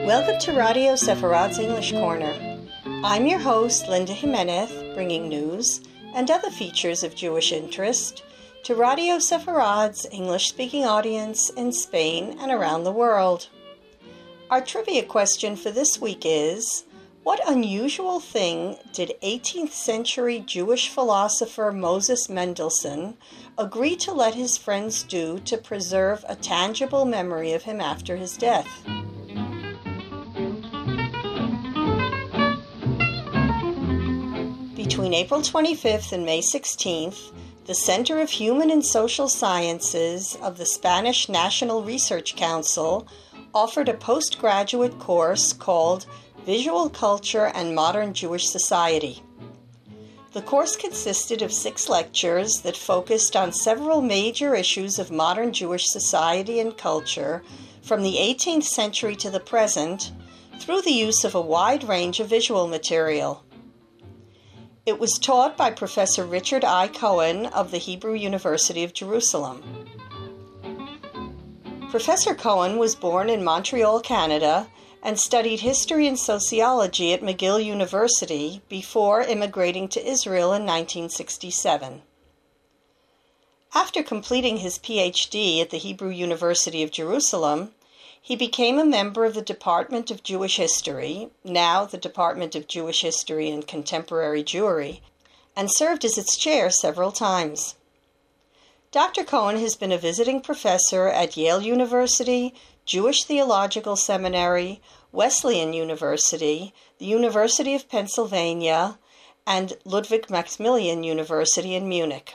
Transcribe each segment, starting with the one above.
Welcome to Radio Sepharad's English Corner. I'm your host, Linda Jimenez, bringing news and other features of Jewish interest to Radio Sepharad's English-speaking audience in Spain and around the world. Our trivia question for this week is, what unusual thing did 18th century Jewish philosopher Moses Mendelssohn agree to let his friends do to preserve a tangible memory of him after his death? Between April 25th and May 16th, the Center of Human and Social Sciences of the Spanish National Research Council offered a postgraduate course called Visual Culture and Modern Jewish Society. The course consisted of 6 lectures that focused on several major issues of modern Jewish society and culture from the 18th century to the present through the use of a wide range of visual material. It was taught by Professor Richard I. Cohen of the Hebrew University of Jerusalem. Professor Cohen was born in Montreal, Canada, and studied history and sociology at McGill University before immigrating to Israel in 1967. After completing his PhD at the Hebrew University of Jerusalem, he became a member of the Department of Jewish History, now the Department of Jewish History and Contemporary Jewry, and served as its chair several times. Dr. Cohen has been a visiting professor at Yale University, Jewish Theological Seminary, Wesleyan University, the University of Pennsylvania, and Ludwig Maximilian University in Munich.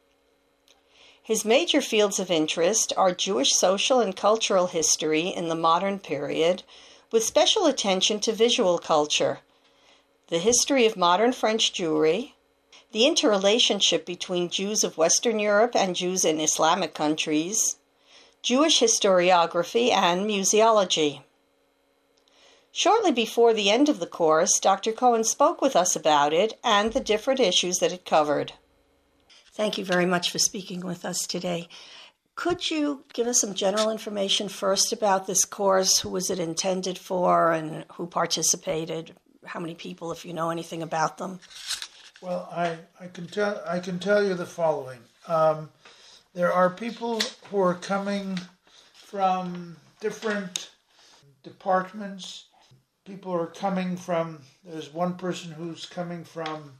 His major fields of interest are Jewish social and cultural history in the modern period, with special attention to visual culture, the history of modern French Jewry, the interrelationship between Jews of Western Europe and Jews in Islamic countries, Jewish historiography, and museology. Shortly before the end of the course, Dr. Cohen spoke with us about it and the different issues that it covered. Thank you very much for speaking with us today. Could you give us some general information first about this course? Who was it intended for and who participated? How many people, if you know anything about them? Well, I can tell you the following. There are people who are coming from different departments. People are coming from. There's one person who's coming from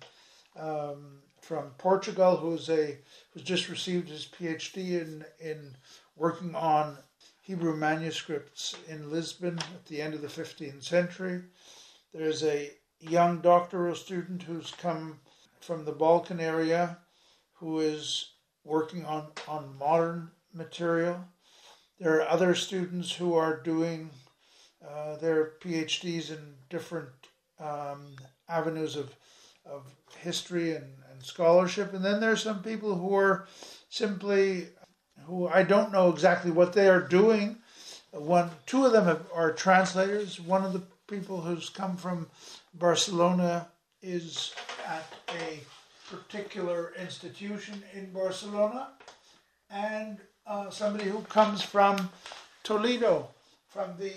Portugal, who's just received his PhD in working on Hebrew manuscripts in Lisbon at the end of the 15th century. There's a young doctoral student who's come from the Balkan area who is working on modern material. There are other students who are doing their PhDs in different avenues of history and scholarship. And then there's some people who are simply, who I don't know exactly what they are doing. Two of them are translators. One of the people who's come from Barcelona is at a particular institution in Barcelona, and somebody who comes from Toledo, from the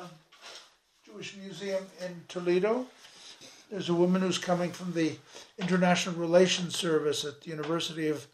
Jewish Museum in Toledo. There's a woman who's coming from the International Relations Service at the University of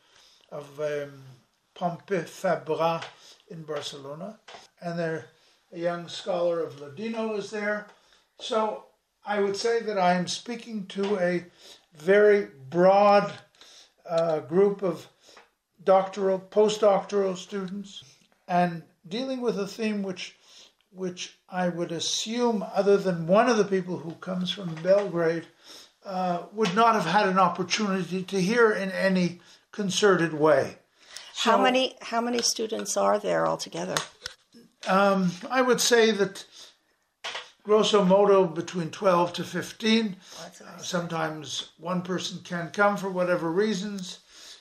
Pompeu Fabra in Barcelona, and a young scholar of Ladino is there. So I would say that I am speaking to a very broad group of doctoral, postdoctoral students, and dealing with a theme which I would assume, other than one of the people who comes from Belgrade, would not have had an opportunity to hear in any concerted way. So, How many students are there altogether? I would say that grosso modo between 12 to 15. Nice. Sometimes one person can come for whatever reasons.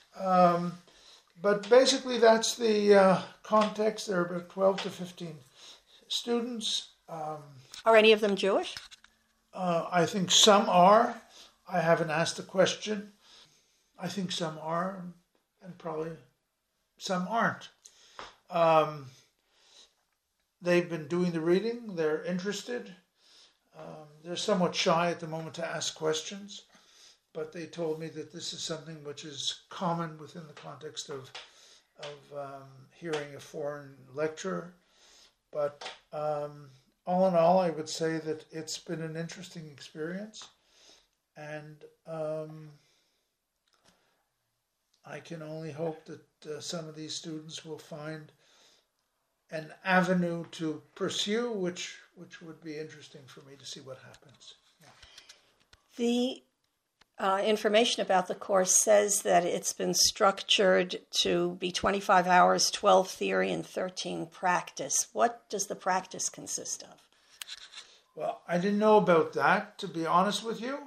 But basically that's the context. There are about 12 to 15 students. Are any of them Jewish? I think some are. I haven't asked the question. I think some are, and probably some aren't. they've been doing the reading. They're interested. They're somewhat shy at the moment to ask questions, but they told me that this is something which is common within the context of hearing a foreign lecture. But all in all, I would say that it's been an interesting experience, and I can only hope that some of these students will find an avenue to pursue, which would be interesting for me to see what happens. Yeah. The information about the course says that it's been structured to be 25 hours, 12 theory, and 13 practice. What does the practice consist of? Well, I didn't know about that, to be honest with you.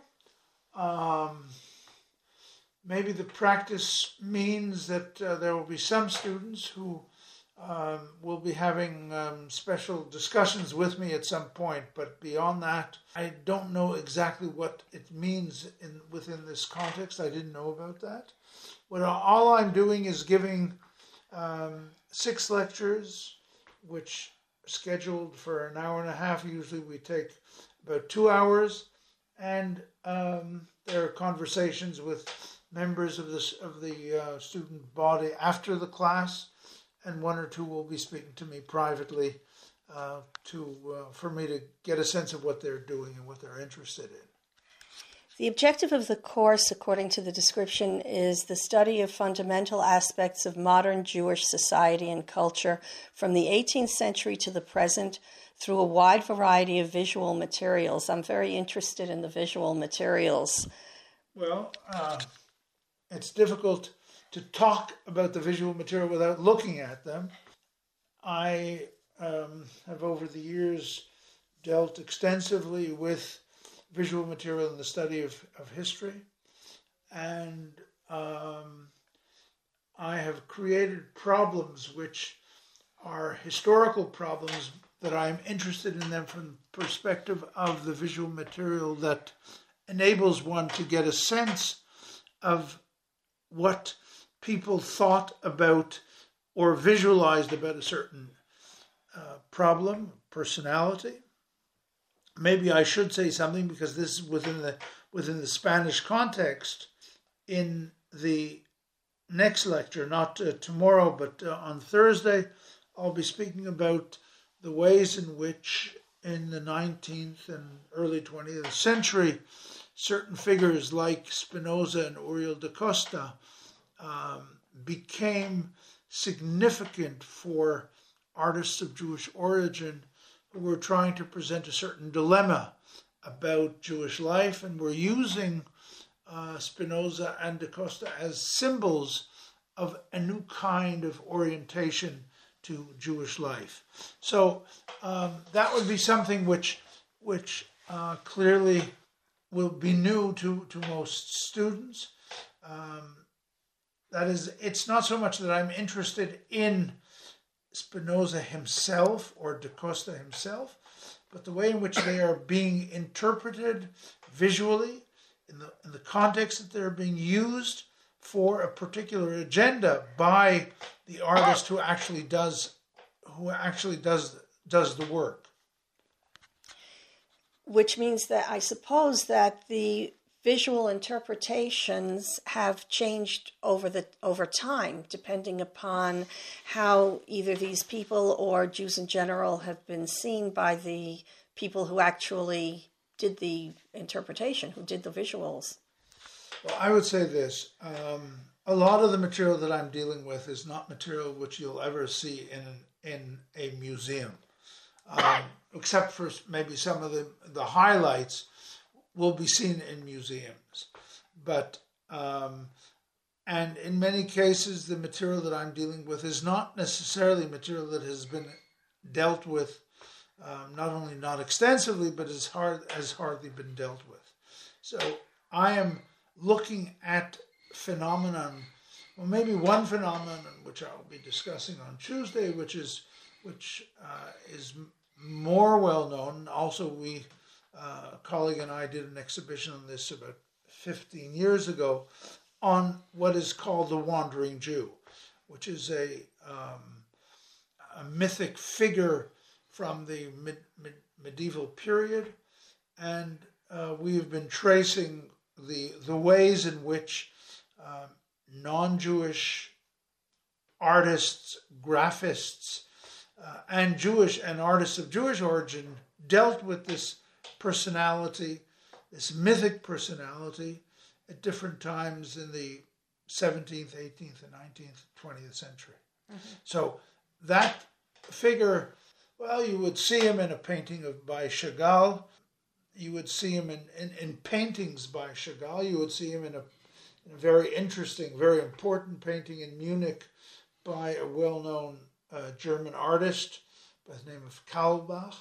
Maybe the practice means that there will be some students who will be having special discussions with me at some point, but beyond that, I don't know exactly what it means within this context. I didn't know about that. All I'm doing is giving 6 lectures, which are scheduled for an hour and a half. Usually we take about 2 hours, and there are conversations with members of the student body after the class, and 1 or 2 will be speaking to me privately for me to get a sense of what they're doing and what they're interested in. The objective of the course, according to the description, is the study of fundamental aspects of modern Jewish society and culture from the 18th century to the present through a wide variety of visual materials. I'm very interested in the visual materials. Well, it's difficult to talk about the visual material without looking at them. I have over the years dealt extensively with visual material in the study of history, and I have created problems which are historical problems that I'm interested in them from the perspective of the visual material that enables one to get a sense of what people thought about or visualized about a certain problem, personality. Maybe I should say something, because this is within the Spanish context. In the next lecture, not tomorrow, but on Thursday, I'll be speaking about the ways in which in the 19th and early 20th century, certain figures like Spinoza and Uriel da Costa became significant for artists of Jewish origin who were trying to present a certain dilemma about Jewish life, and were using Spinoza and da Costa as symbols of a new kind of orientation to Jewish life. So that would be something which clearly will be new to most students. That is, it's not so much that I'm interested in Spinoza himself or da Costa himself, but the way in which they are being interpreted visually, in the context that they're being used for a particular agenda by the artist who actually does the work. Which means that I suppose that the visual interpretations have changed over time, depending upon how either these people or Jews in general have been seen by the people who actually did the interpretation, who did the visuals. Well, I would say this. A lot of the material that I'm dealing with is not material which you'll ever see in a museum, except for maybe some of the highlights will be seen in museums. But and in many cases, the material that I'm dealing with is not necessarily material that has been dealt with not only not extensively, but has hardly been dealt with. So I am looking at phenomenon, well, maybe one phenomenon which I'll be discussing on Tuesday, which is more well known. Also, a colleague and I did an exhibition on this about 15 years ago on what is called the Wandering Jew, which is a mythic figure from the medieval period, and we have been tracing the ways in which non-Jewish artists, graphists, and artists of Jewish origin dealt with this personality, this mythic personality, at different times in the 17th, 18th, and 19th, 20th century. Mm-hmm. So that figure, well, you would see him in a painting by Chagall. You would see him in paintings by Chagall. You would see him in a very interesting, very important painting in Munich by a well-known German artist by the name of Kaulbach,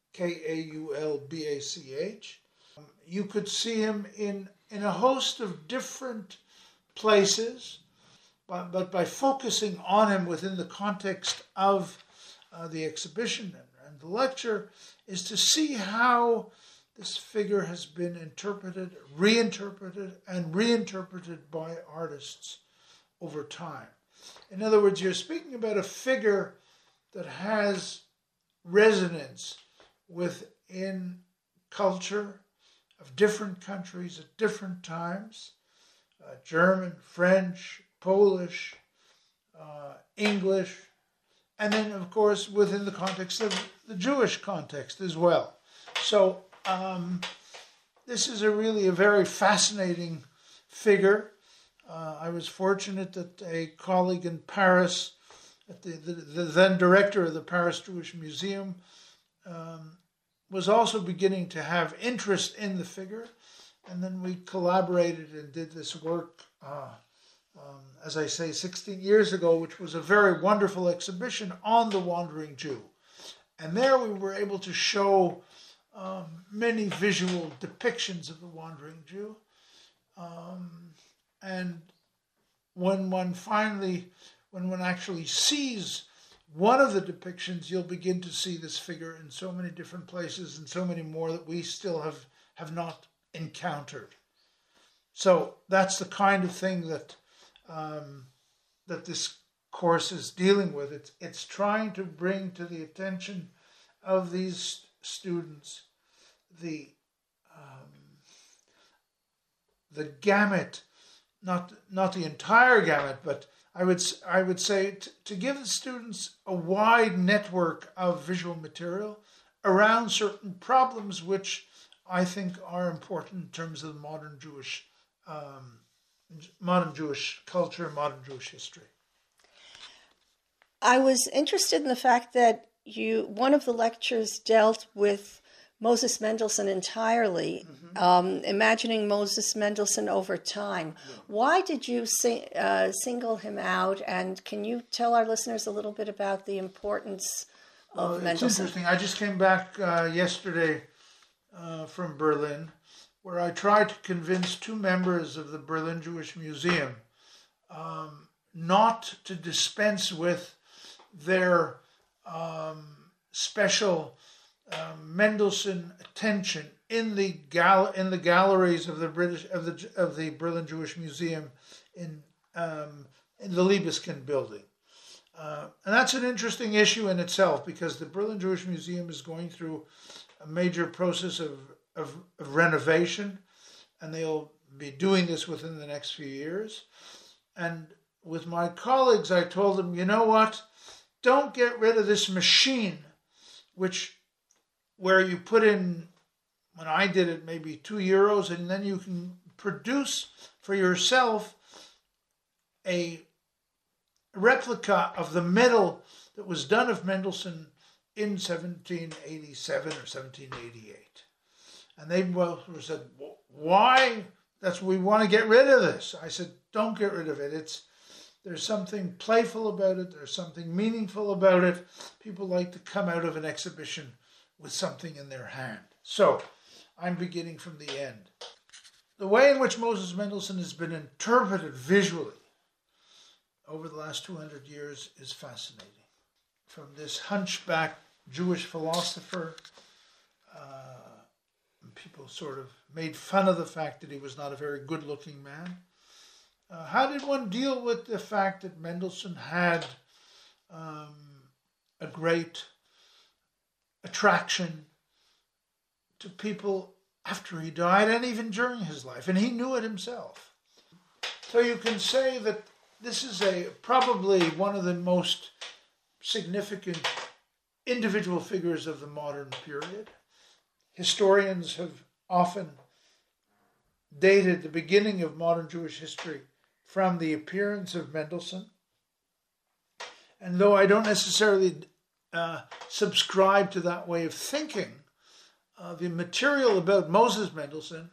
Kaulbach. You could see him in a host of different places, but by focusing on him within the context of the exhibition and the lecture, is to see how this figure has been interpreted, reinterpreted, and reinterpreted by artists over time. In other words, you're speaking about a figure that has resonance within culture of different countries at different times, German, French, Polish, English, and then, of course, within the context of the Jewish context as well. So this is really a very fascinating figure. I was fortunate that a colleague in Paris, at the then director of the Paris Jewish Museum, was also beginning to have interest in the figure. And then we collaborated and did this work, as I say, 16 years ago, which was a very wonderful exhibition on the Wandering Jew. And there we were able to show many visual depictions of the Wandering Jew. And when one actually sees one of the depictions, you'll begin to see this figure in so many different places and so many more that we still have not encountered. So that's the kind of thing that this course is dealing with. It's trying to bring to the attention of these students the gamut, not the entire gamut, but I would say to give the students a wide network of visual material around certain problems which I think are important in terms of modern Jewish culture, modern Jewish history. I was interested in the fact that one of the lectures dealt with Moses Mendelssohn entirely, imagining Moses Mendelssohn over time. Yeah. Why did you single him out, and can you tell our listeners a little bit about the importance of Mendelssohn? It's interesting. I just came back yesterday from Berlin, where I tried to convince two members of the Berlin Jewish Museum not to dispense with their special Mendelssohn attention in the galleries of the Berlin Jewish Museum in the Libeskind building, and that's an interesting issue in itself, because the Berlin Jewish Museum is going through a major process of renovation, and they'll be doing this within the next few years. And with my colleagues, I told them, you know what? Don't get rid of this machine, where you put in, when I did it, maybe €2, and then you can produce for yourself a replica of the medal that was done of Mendelssohn in 1787 or 1788. And they both said, why? We want to get rid of this. I said, don't get rid of it. There's something playful about it. There's something meaningful about it. People like to come out of an exhibition with something in their hand. So I'm beginning from the end. The way in which Moses Mendelssohn has been interpreted visually over the last 200 years is fascinating. From this hunchback Jewish philosopher, people sort of made fun of the fact that he was not a very good-looking man. How did one deal with the fact that Mendelssohn had a great attraction to people after he died and even during his life, and he knew it himself. So you can say that this is probably one of the most significant individual figures of the modern period. Historians have often dated the beginning of modern Jewish history from the appearance of Mendelssohn. And though I don't necessarily subscribe to that way of thinking, the material about Moses Mendelssohn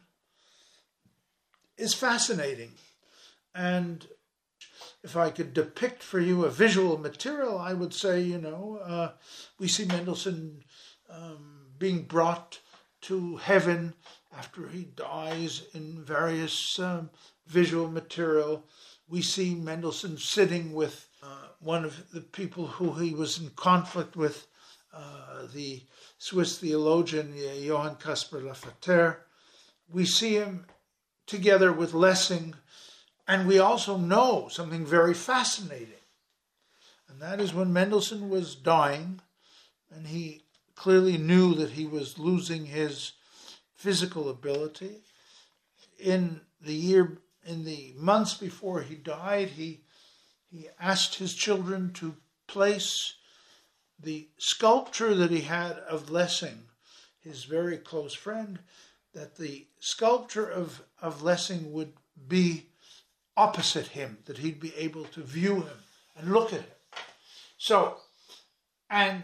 is fascinating. And if I could depict for you a visual material, I would say, we see Mendelssohn being brought to heaven after he dies in various visual material. We see Mendelssohn sitting with one of the people who he was in conflict with, the Swiss theologian Johann Caspar Lafayette. We see him together with Lessing, and we also know something very fascinating. And that is when Mendelssohn was dying, and he clearly knew that he was losing his physical ability. In the months before he died, he asked his children to place the sculpture that he had of Lessing, his very close friend, that the sculpture of Lessing would be opposite him, that he'd be able to view him and look at him. So, and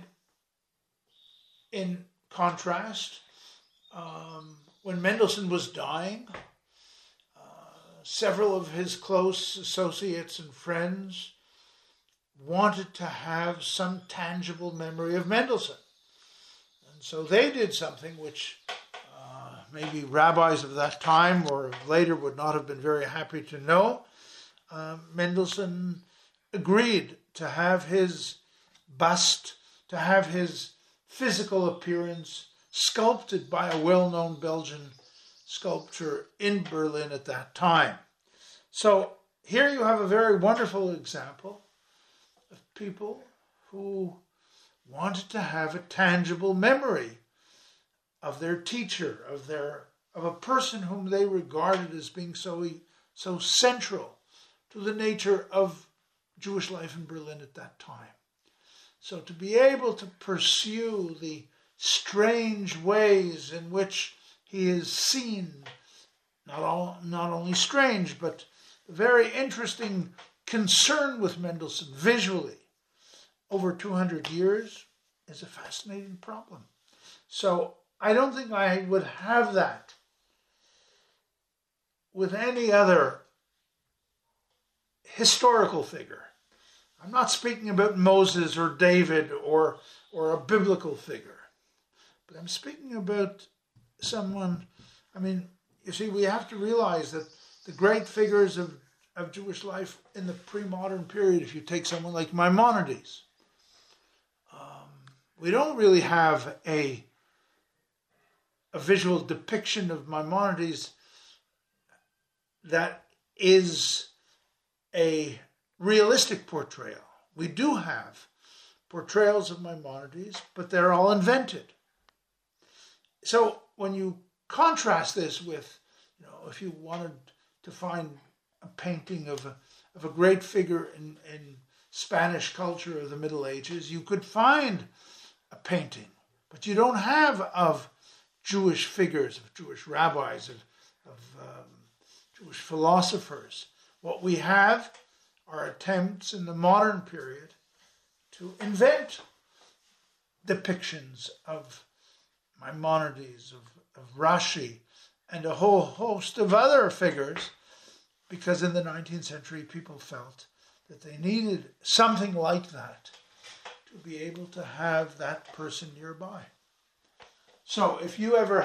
in contrast, when Mendelssohn was dying, several of his close associates and friends wanted to have some tangible memory of Mendelssohn. And so they did something which maybe rabbis of that time or later would not have been very happy to know. Mendelssohn agreed to have his bust, to have his physical appearance sculpted by a well-known Belgian sculptor in Berlin at that time. So here you have a very wonderful example of people who wanted to have a tangible memory of their teacher, of a person whom they regarded as being so central to the nature of Jewish life in Berlin at that time. So to be able to pursue the strange ways in which he is seen, not only strange, but very interesting concern with Mendelssohn visually over 200 years is a fascinating problem. So I don't think I would have that with any other historical figure. I'm not speaking about Moses or David or a biblical figure, but I'm speaking about someone. I mean, you see, we have to realize that the great figures of Jewish life in the pre-modern period, if you take someone like Maimonides, we don't really have a visual depiction of Maimonides that is a realistic portrayal. We do have portrayals of Maimonides, but they're all invented. So when you contrast this with, if you wanted to find a painting of a great figure in Spanish culture of the Middle Ages, you could find a painting, but you don't have of Jewish figures, of Jewish rabbis, of Jewish philosophers. What we have are attempts in the modern period to invent depictions of Maimonides, of Rashi, and a whole host of other figures, because in the 19th century people felt that they needed something like that to be able to have that person nearby. So if you ever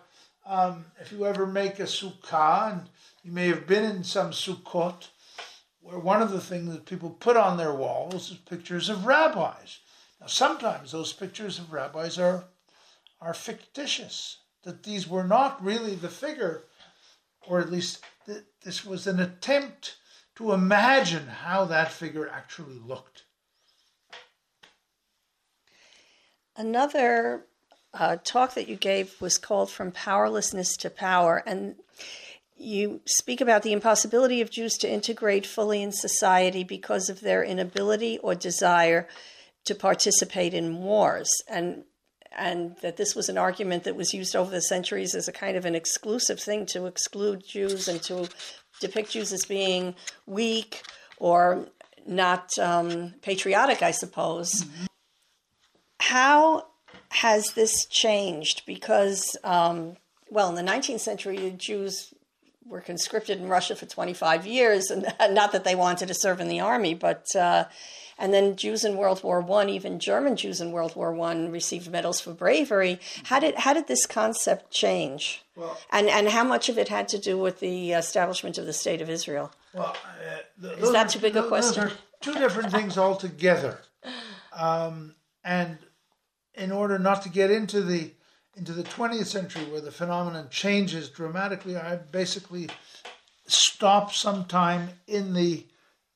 make a sukkah, and you may have been in some sukkot, where one of the things that people put on their walls is pictures of rabbis. Now sometimes those pictures of rabbis are fictitious, that these were not really the figure, or at least this was an attempt to imagine how that figure actually looked. Another talk that you gave was called From Powerlessness to Power, and you speak about the impossibility of Jews to integrate fully in society because of their inability or desire to participate in wars, and that this was an argument that was used over the centuries as a kind of an exclusive thing to exclude Jews and to depict Jews as being weak or not patriotic, I suppose. Mm-hmm. How has this changed? Because, in the 19th century, the Jews were conscripted in Russia for 25 years, and not that they wanted to serve in the army, but and then Jews in World War I, even German Jews in World War I, received medals for bravery. How did this concept change? Well, and how much of it had to do with the establishment of the State of Israel? Well, is that too big a question? Those are two different things altogether, and in order not to get into the 20th century where the phenomenon changes dramatically, I basically stopped sometime in the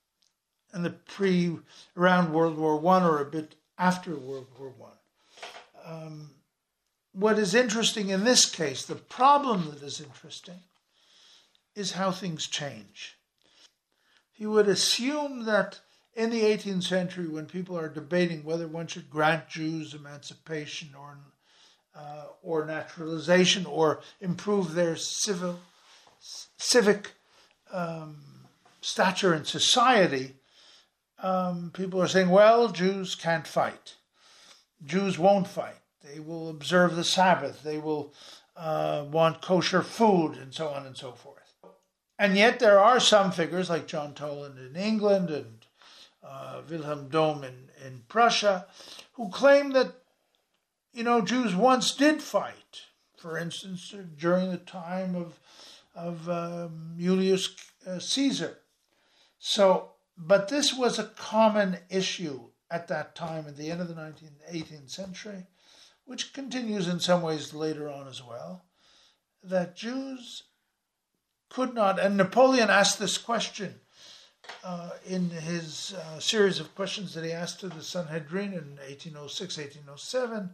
around World War I or a bit after World War I. What is interesting in this case, the problem that is interesting, is how things change. You would assume that in the 18th century, when people are debating whether one should grant Jews emancipation or naturalization or improve their civic stature in society, people are saying, well, Jews can't fight. Jews won't fight. They will observe the Sabbath. They will want kosher food, and so on and so forth. And yet there are some figures like John Toland in England and Wilhelm Dohm in Prussia who claim that, Jews once did fight. For instance, during the time of Julius Caesar. But this was a common issue at that time at the end of the 18th century, which continues in some ways later on as well, that Jews could not, and Napoleon asked this question in his series of questions that he asked to the Sanhedrin in 1806, 1807,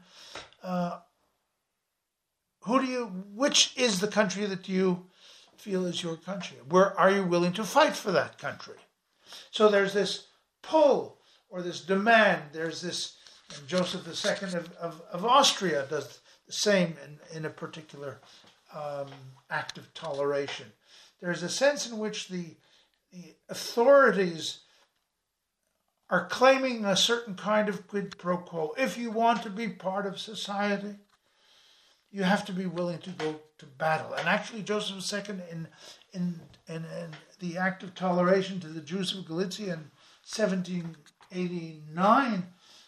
which is the country that you feel is your country? Where are you willing to fight for that country? So there's this pull or this demand. There's this, and Joseph II of Austria does the same in a particular act of toleration. There's a sense in which the authorities are claiming a certain kind of quid pro quo. If you want to be part of society, you have to be willing to go to battle. And actually, Joseph II, in the Act of Toleration to the Jews of Galicia in 1789,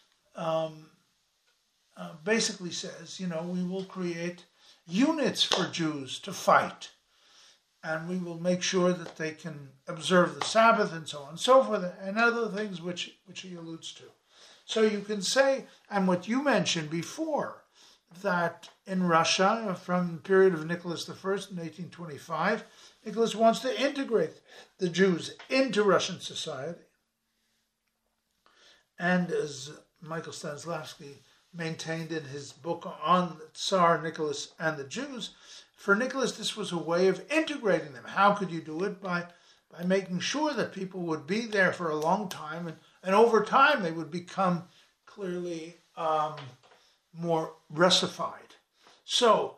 basically says, we will create units for Jews to fight. And we will make sure that they can observe the Sabbath and so on and so forth, and other things which he alludes to. So you can say, and what you mentioned before, that in Russia, from the period of Nicholas I in 1825, Nicholas wants to integrate the Jews into Russian society. And as Michael Stanislavski maintained in his book on Tsar Nicholas and the Jews, for Nicholas, this was a way of integrating them. How could you do it? By making sure that people would be there for a long time, and over time they would become clearly more Russified. So,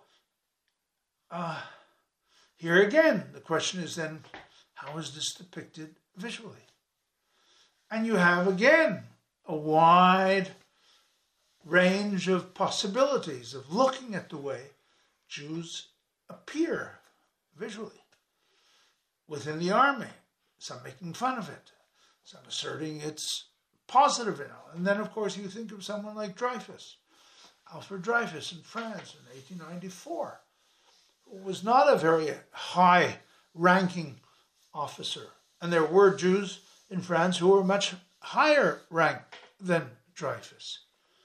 here again, the question is then, how is this depicted visually? And you have, again, a wide range of possibilities of looking at the way Jews appear visually within the army, some making fun of it, some asserting it's positive, and then of course you think of someone like Dreyfus, Alfred Dreyfus in France in 1894, who was not a very high-ranking officer, and there were Jews in France who were much higher ranked than Dreyfus.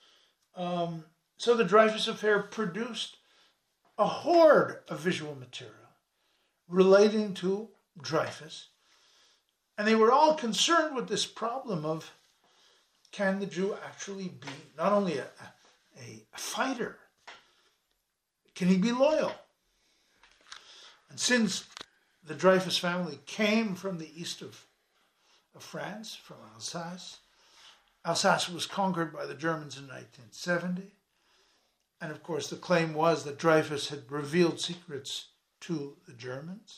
So the Dreyfus affair produced a horde of visual material relating to Dreyfus, and they were all concerned with this problem of, can the Jew actually be not only a fighter, can he be loyal? And since the Dreyfus family came from the east of France, from Alsace, Alsace was conquered by the Germans in 1970. And of course, the claim was that Dreyfus had revealed secrets to the Germans.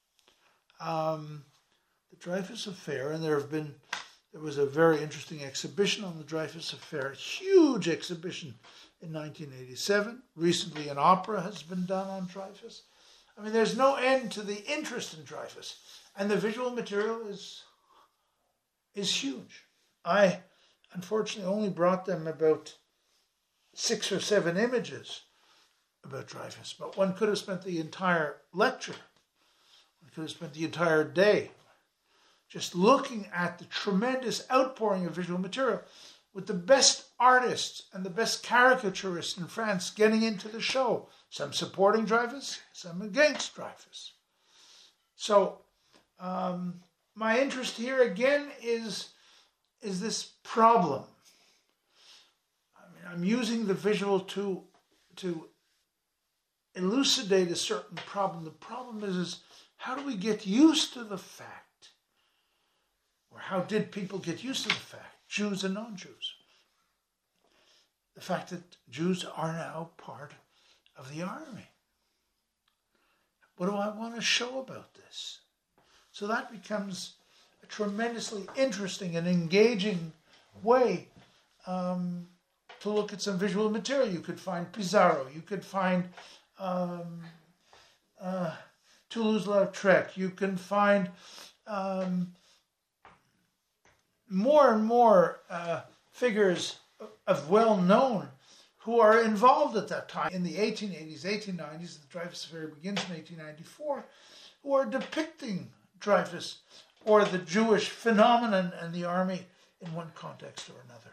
The Dreyfus Affair, and there was a very interesting exhibition on the Dreyfus Affair, a huge exhibition in 1987. Recently, an opera has been done on Dreyfus. I mean, there's no end to the interest in Dreyfus, and the visual material is huge. I, unfortunately, only brought them about 6 or 7 images about Dreyfus, but one could have spent the entire lecture, one could have spent the entire day just looking at the tremendous outpouring of visual material, with the best artists and the best caricaturists in France getting into the show, some supporting Dreyfus, some against Dreyfus. So my interest here again is this problem. I mean, I'm using the visual to elucidate a certain problem. The problem is how do we get used to the fact, or how did people get used to the fact, Jews and non-Jews, the fact that Jews are now part of the army? What do I want to show about this? So that becomes a tremendously interesting and engaging way to look at some visual material. You could find Pizarro, you could find Toulouse-Lautrec, you can find more and more figures of well-known who are involved at that time in the 1880s, 1890s. The Dreyfus Affair begins in 1894, who are depicting Dreyfus or the Jewish phenomenon and the army in one context or another.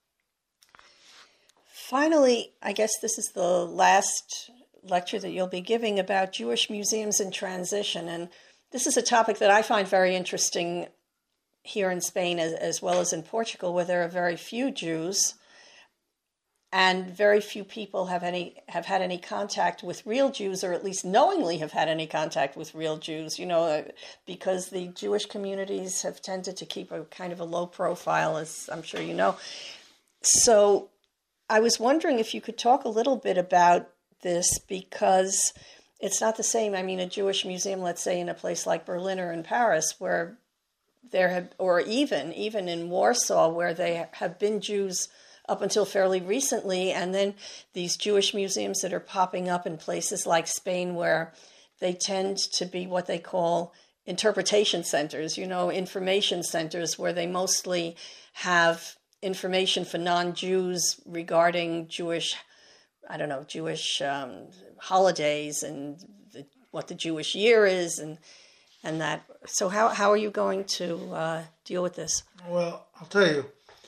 Finally, I guess this is the last lecture that you'll be giving about Jewish museums in transition, and this is a topic that I find very interesting here in Spain as well as in Portugal, where there are very few Jews and very few people have had any contact with real Jews, or at least knowingly have had any contact with real Jews, because the Jewish communities have tended to keep a kind of a low profile, as I'm sure you know. So I was wondering if you could talk a little bit about this, because it's not the same. I mean, a Jewish museum, let's say in a place like Berlin or in Paris, where there have, or even in Warsaw, where they have been Jews up until fairly recently, and then these Jewish museums that are popping up in places like Spain, where they tend to be what they call interpretation centers, information centers, where they mostly have information for non-Jews regarding Jewish holidays and what the Jewish year is, and that. So how are you going to deal with this? Well, I'll tell you.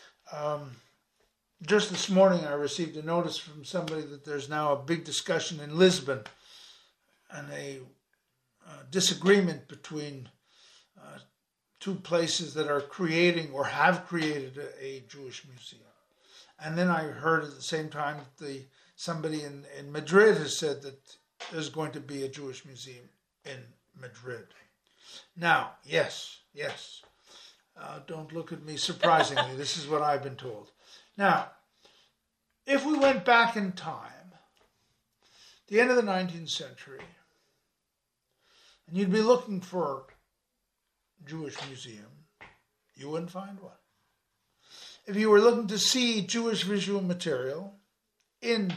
Just this morning, I received a notice from somebody that there's now a big discussion in Lisbon and a disagreement between two places that are creating or have created a Jewish museum. And then I heard at the same time that somebody in Madrid has said that there's going to be a Jewish museum in Madrid. Now, yes. Don't look at me surprisingly. This is what I've been told. Now, if we went back in time, the end of the 19th century, and you'd be looking for a Jewish museum, you wouldn't find one. If you were looking to see Jewish visual material in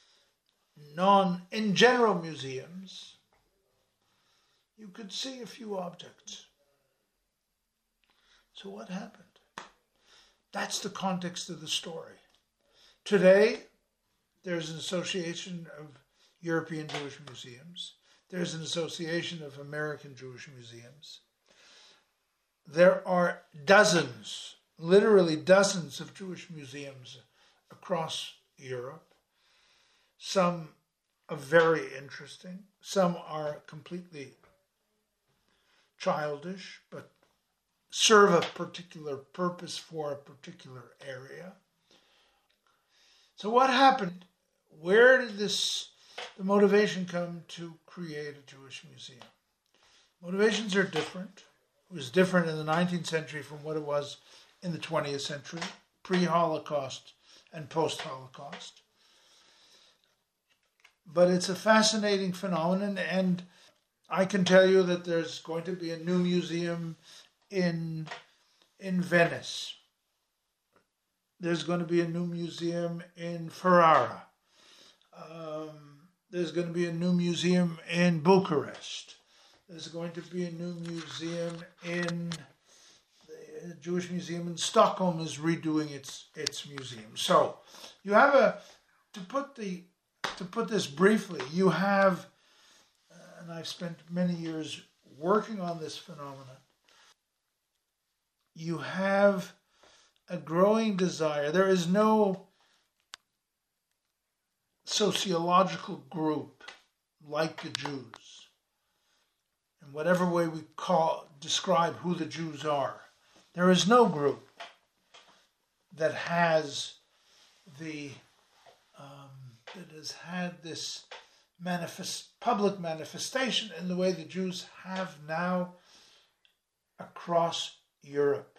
general museums, you could see a few objects. So what happened? That's the context of the story. Today, there's an association of European Jewish museums. There's an association of American Jewish museums. There are dozens, literally dozens of Jewish museums across Europe. Some are very interesting. Some are completely childish, but serve a particular purpose for a particular area. So what happened? Where did this the motivation come to create a Jewish museum? Motivations are different. It was different in the 19th century from what it was in the 20th century, pre-Holocaust and post-Holocaust. But it's a fascinating phenomenon, and I can tell you that there's going to be a new museum in Venice. There's going to be a new museum in Ferrara. There's going to be a new museum in Bucharest. There's going to be a new museum in the Jewish Museum in Stockholm is redoing its museum. So you have to put this briefly, you have, and I've spent many years working on this phenomenon, you have a growing desire. There is no sociological group like the Jews, in whatever way we describe who the Jews are. There is no group that has that has had this public manifestation in the way the Jews have now across Europe,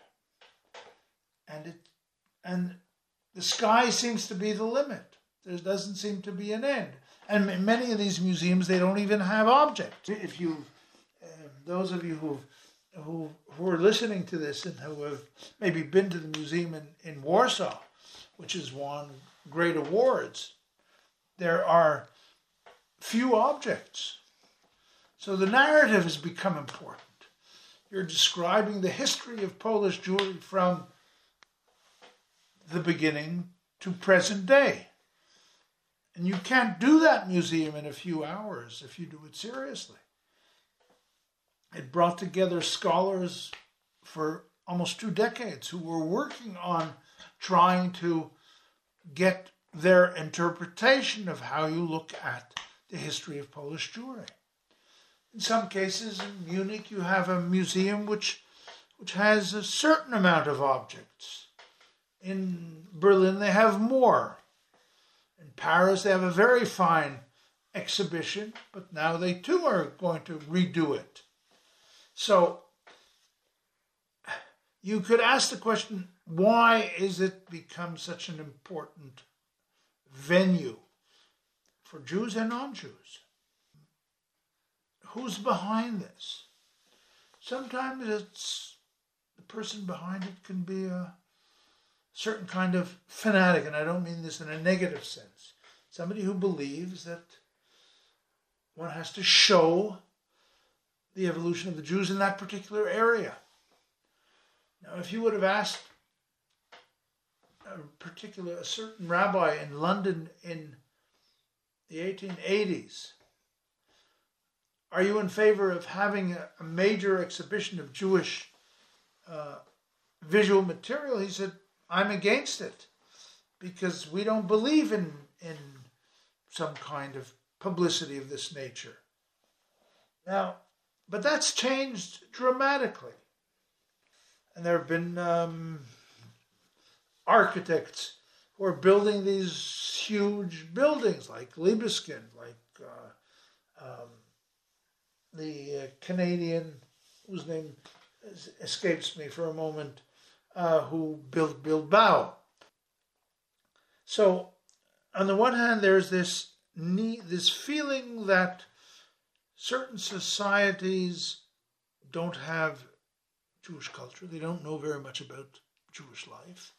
and the sky seems to be the limit. There doesn't seem to be an end, and in many of these museums they don't even have objects. If you, those of you who are listening to this and who have maybe been to the museum in Warsaw, which has won great awards, there are few objects. So the narrative has become important. You're describing the history of Polish Jewry from the beginning to present day. And you can't do that museum in a few hours if you do it seriously. It brought together scholars for almost 2 decades who were working on trying to get their interpretation of how you look at the history of Polish Jewry. In some cases, in Munich, you have a museum which has a certain amount of objects. In Berlin, they have more. In Paris, they have a very fine exhibition, but now they too are going to redo it. So you could ask the question, why is it become such an important venue for Jews and non-Jews? Who's behind this? Sometimes the person behind it can be a certain kind of fanatic, and I don't mean this in a negative sense. Somebody who believes that one has to show the evolution of the Jews in that particular area. Now, if you would have asked a certain rabbi in London in the 1880s, are you in favor of having a major exhibition of Jewish visual material? He said, I'm against it, because we don't believe in some kind of publicity of this nature. Now, but that's changed dramatically. And there have been architects who are building these huge buildings, like Libeskind, like the Canadian, whose name escapes me for a moment, who built Bilbao. So, on the one hand, there's this feeling that certain societies don't have Jewish culture. They don't know very much about Jewish life.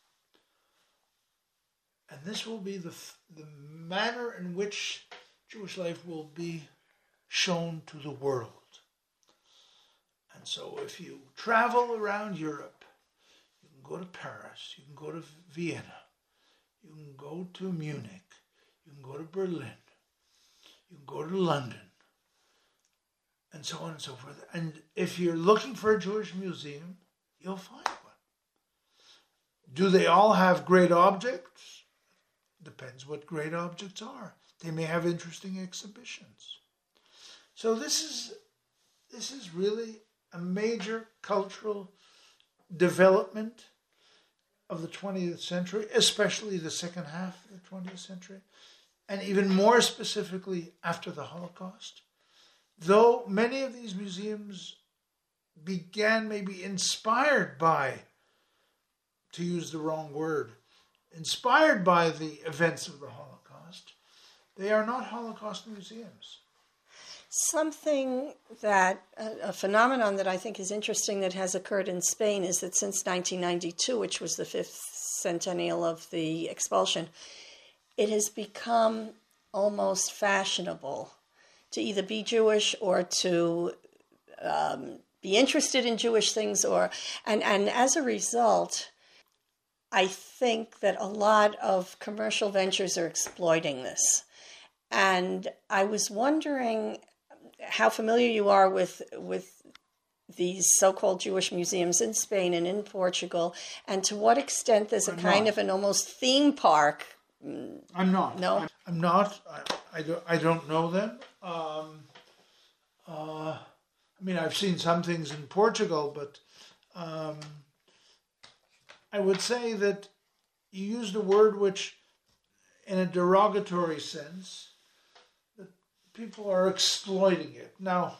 And this will be the manner in which Jewish life will be shown to the world. And so if you travel around Europe, you can go to Paris, you can go to Vienna, you can go to Munich, you can go to Berlin, you can go to London, and so on and so forth. And if you're looking for a Jewish museum, you'll find one. Do they all have great objects? Depends what great objects are. They may have interesting exhibitions. So this is really a major cultural development of the 20th century, especially the second half of the 20th century. and even more specifically after the Holocaust. Though many of these museums began maybe inspired by, to use the wrong word, inspired by the events of the Holocaust, they are not Holocaust museums. Something that, a phenomenon that I think is interesting that has occurred in Spain is that since 1992, which was the 5th centennial of the expulsion, it has become almost fashionable to either be Jewish or to be interested in Jewish things, and as a result, I think that a lot of commercial ventures are exploiting this. And I was wondering how familiar you are with these so-called Jewish museums in Spain and in Portugal, and to what extent there's kind of an almost theme park. I'm not. No? I'm not. I don't know them. I mean, I've seen some things in Portugal, but I would say that you used a word which, in a derogatory sense, that people are exploiting it. Now,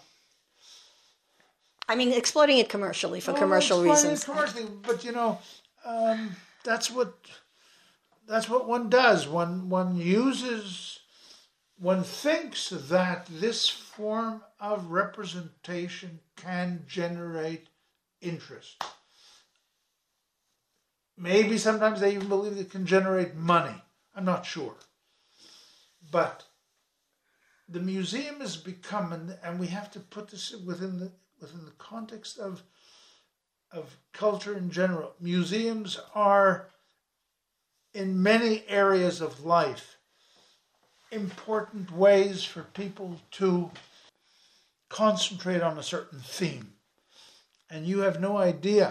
I mean, exploiting it commercially for commercial reasons. Commercially, but that's what one does. One thinks that this form of representation can generate interest. Maybe sometimes they even believe it can generate money. I'm not sure. But the museum has become, and we have to put this within the context of culture in general. Museums are, in many areas of life, important ways for people to concentrate on a certain theme. And you have no idea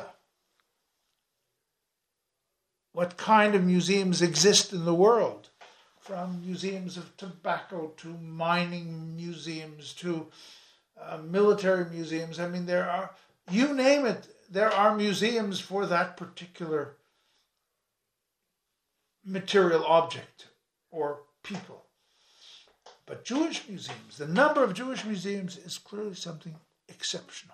what kind of museums exist in the world, from museums of tobacco to mining museums to military museums. I mean, there are, you name it, there are museums for that particular material object or people. But Jewish museums, the number of Jewish museums is clearly something exceptional.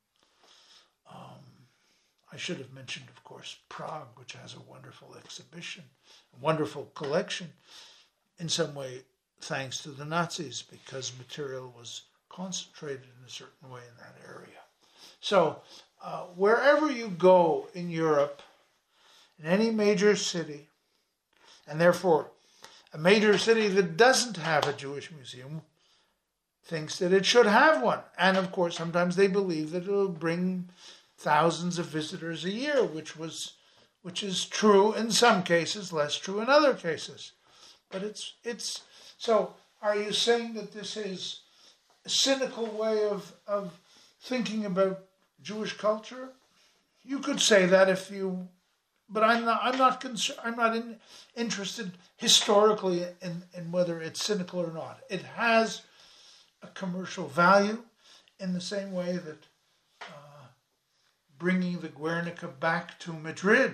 I should have mentioned, of course, Prague, which has a wonderful exhibition, a wonderful collection, in some way thanks to the Nazis, because material was concentrated in a certain way in that area. So wherever you go in Europe, in any major city, and therefore a major city that doesn't have a Jewish museum thinks that it should have one. And of course, sometimes they believe that it will bring thousands of visitors a year, which is true in some cases, less true in other cases. But it's so are you saying that this is a cynical way of thinking about Jewish culture? You could say that if you, but I'm not interested historically in whether it's cynical or not. It has a commercial value in the same way that bringing the Guernica back to Madrid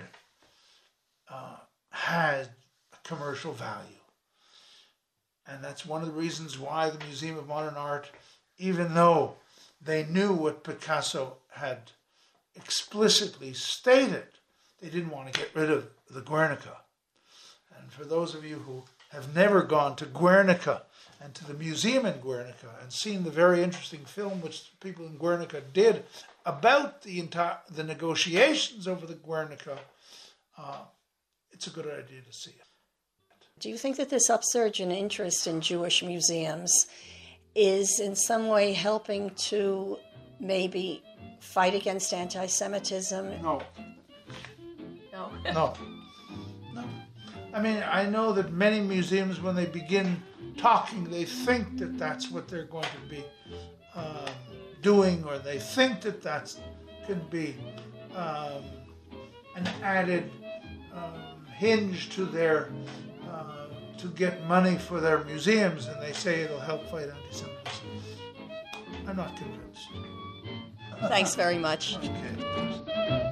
had a commercial value. And that's one of the reasons why the Museum of Modern Art, even though they knew what Picasso had explicitly stated, they didn't want to get rid of the Guernica. And for those of you who have never gone to Guernica and to the museum in Guernica and seen the very interesting film which people in Guernica did about the negotiations over the Guernica, it's a good idea to see it. Do you think that this upsurge in interest in Jewish museums is in some way helping to maybe fight against anti-Semitism? No. No. No. I mean, I know that many museums, when they begin talking, they think that that's what they're going to be doing, or they think that that's can be an added hinge to their to get money for their museums, and they say it'll help fight anti-Semitism. I'm not convinced. Thanks very much. Okay.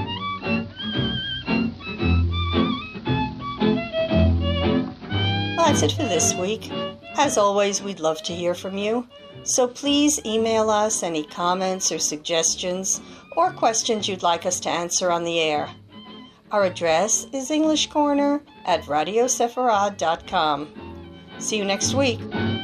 Well, that's it for this week. As always, we'd love to hear from you, so please email us any comments or suggestions or questions you'd like us to answer on the air. Our address is englishcorner@radiosepharad.com. See you next week.